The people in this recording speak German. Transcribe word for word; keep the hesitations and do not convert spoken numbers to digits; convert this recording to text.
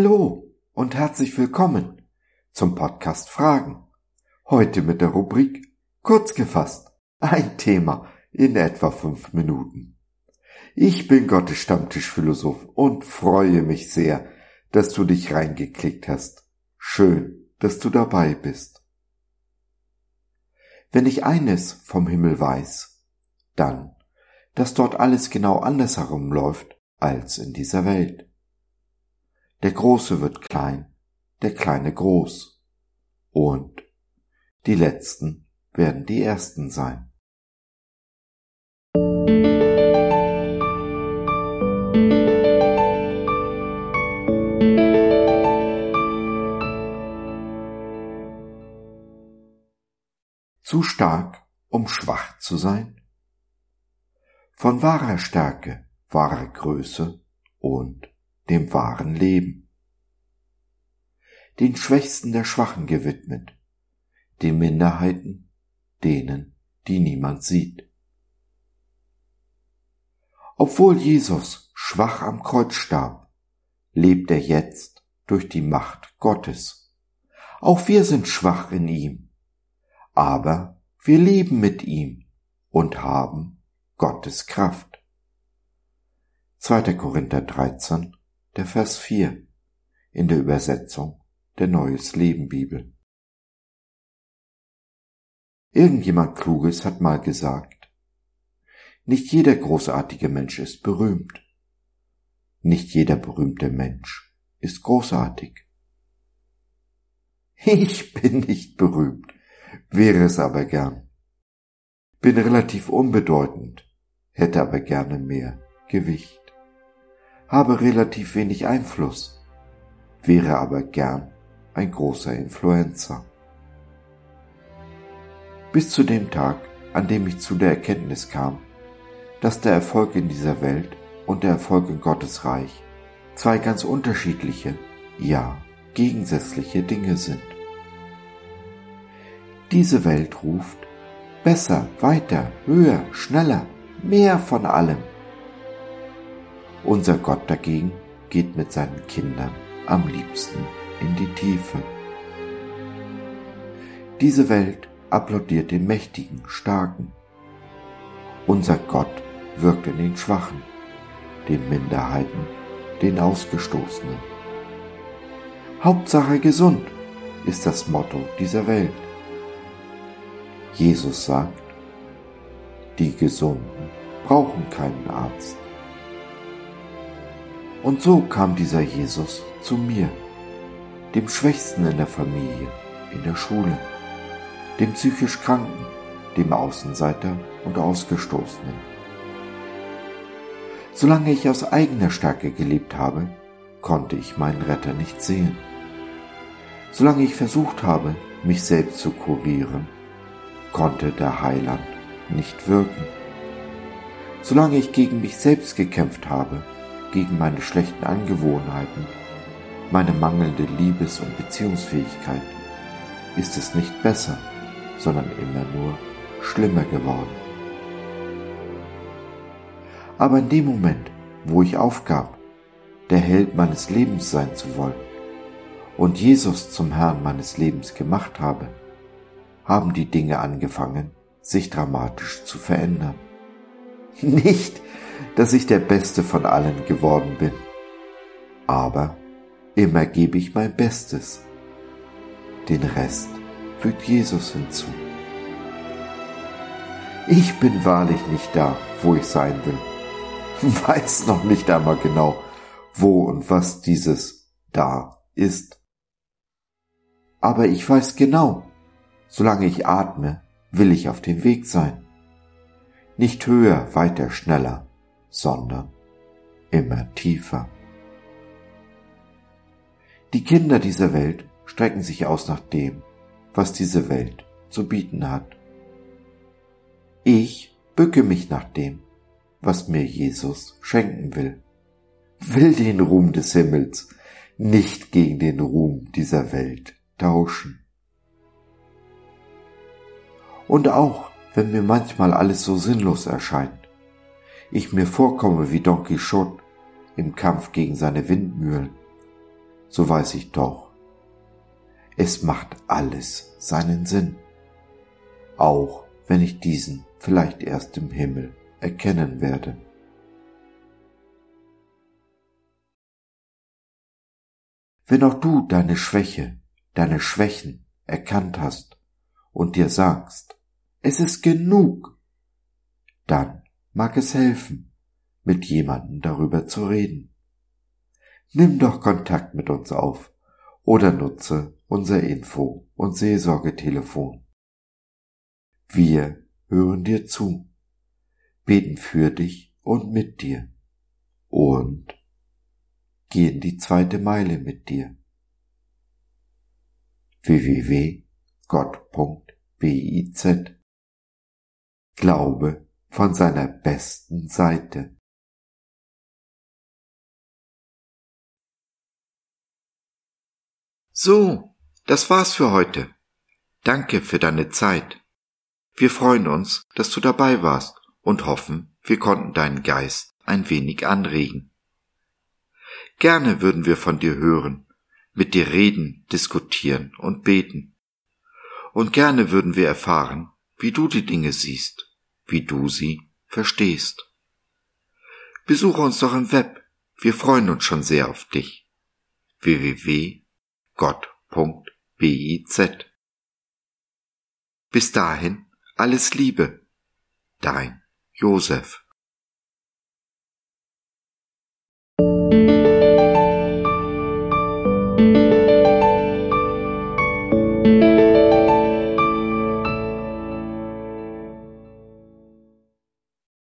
Hallo und herzlich willkommen zum Podcast Fragen. Heute mit der Rubrik Kurz gefasst, ein Thema in etwa fünf Minuten. Ich bin Gottes Stammtischphilosoph und freue mich sehr, dass du dich reingeklickt hast. Schön, dass du dabei bist. Wenn ich eines vom Himmel weiß, dann, dass dort alles genau andersherum läuft als in dieser Welt. Der Große wird klein, der Kleine groß, und die Letzten werden die Ersten sein. Zu stark, um schwach zu sein? Von wahrer Stärke, wahrer Größe und dem wahren Leben. Den Schwächsten der Schwachen gewidmet, den Minderheiten, denen, die niemand sieht. Obwohl Jesus schwach am Kreuz starb, lebt er jetzt durch die Macht Gottes. Auch wir sind schwach in ihm, aber wir leben mit ihm und haben Gottes Kraft. zweiter Korinther dreizehn, der Vers vier, in der Übersetzung der Neues Leben Bibel. Irgendjemand Kluges hat mal gesagt, nicht jeder großartige Mensch ist berühmt. Nicht jeder berühmte Mensch ist großartig. Ich bin nicht berühmt, wäre es aber gern. Bin relativ unbedeutend, hätte aber gerne mehr Gewicht. Habe relativ wenig Einfluss, wäre aber gern ein großer Influencer. Bis zu dem Tag, an dem ich zu der Erkenntnis kam, dass der Erfolg in dieser Welt und der Erfolg in Gottes Reich zwei ganz unterschiedliche, ja, gegensätzliche Dinge sind. Diese Welt ruft, besser, weiter, höher, schneller, mehr von allem. Unser Gott dagegen geht mit seinen Kindern am liebsten in die Tiefe. Diese Welt applaudiert den Mächtigen, Starken. Unser Gott wirkt in den Schwachen, den Minderheiten, den Ausgestoßenen. Hauptsache gesund ist das Motto dieser Welt. Jesus sagt, die Gesunden brauchen keinen Arzt. Und so kam dieser Jesus zu mir, dem Schwächsten in der Familie, in der Schule, dem psychisch Kranken, dem Außenseiter und Ausgestoßenen. Solange ich aus eigener Stärke gelebt habe, konnte ich meinen Retter nicht sehen. Solange ich versucht habe, mich selbst zu kurieren, konnte der Heiland nicht wirken. Solange ich gegen mich selbst gekämpft habe, gegen meine schlechten Angewohnheiten, meine mangelnde Liebes- und Beziehungsfähigkeit, ist es nicht besser, sondern immer nur schlimmer geworden. Aber in dem Moment, wo ich aufgab, der Held meines Lebens sein zu wollen und Jesus zum Herrn meines Lebens gemacht habe, haben die Dinge angefangen, sich dramatisch zu verändern. Nicht, dass ich der Beste von allen geworden bin, aber immer gebe ich mein Bestes. Den Rest fügt Jesus hinzu. Ich bin wahrlich nicht da, wo ich sein will, weiß noch nicht einmal genau, wo und was dieses da ist. Aber ich weiß genau, solange ich atme, will ich auf dem Weg sein. Nicht höher, weiter, schneller, sondern immer tiefer. Die Kinder dieser Welt strecken sich aus nach dem, was diese Welt zu bieten hat. Ich bücke mich nach dem, was mir Jesus schenken will, will den Ruhm des Himmels nicht gegen den Ruhm dieser Welt tauschen. Und auch, wenn mir manchmal alles so sinnlos erscheint, ich mir vorkomme wie Don Quixote im Kampf gegen seine Windmühlen, so weiß ich doch, es macht alles seinen Sinn, auch wenn ich diesen vielleicht erst im Himmel erkennen werde. Wenn auch du deine Schwäche, deine Schwächen erkannt hast und dir sagst, es ist genug, dann mag es helfen, mit jemandem darüber zu reden. Nimm doch Kontakt mit uns auf oder nutze unser Info- und Seelsorgetelefon. Wir hören dir zu, beten für dich und mit dir und gehen die zweite Meile mit dir. w w w punkt gott punkt biz Glaube von seiner besten Seite. So, das war's für heute. Danke für deine Zeit. Wir freuen uns, dass du dabei warst und hoffen, wir konnten deinen Geist ein wenig anregen. Gerne würden wir von dir hören, mit dir reden, diskutieren und beten. Und gerne würden wir erfahren, wie du die Dinge siehst, wie du sie verstehst. Besuche uns doch im Web, wir freuen uns schon sehr auf dich. w w w punkt gott punkt biz Bis dahin, alles Liebe, dein Josef.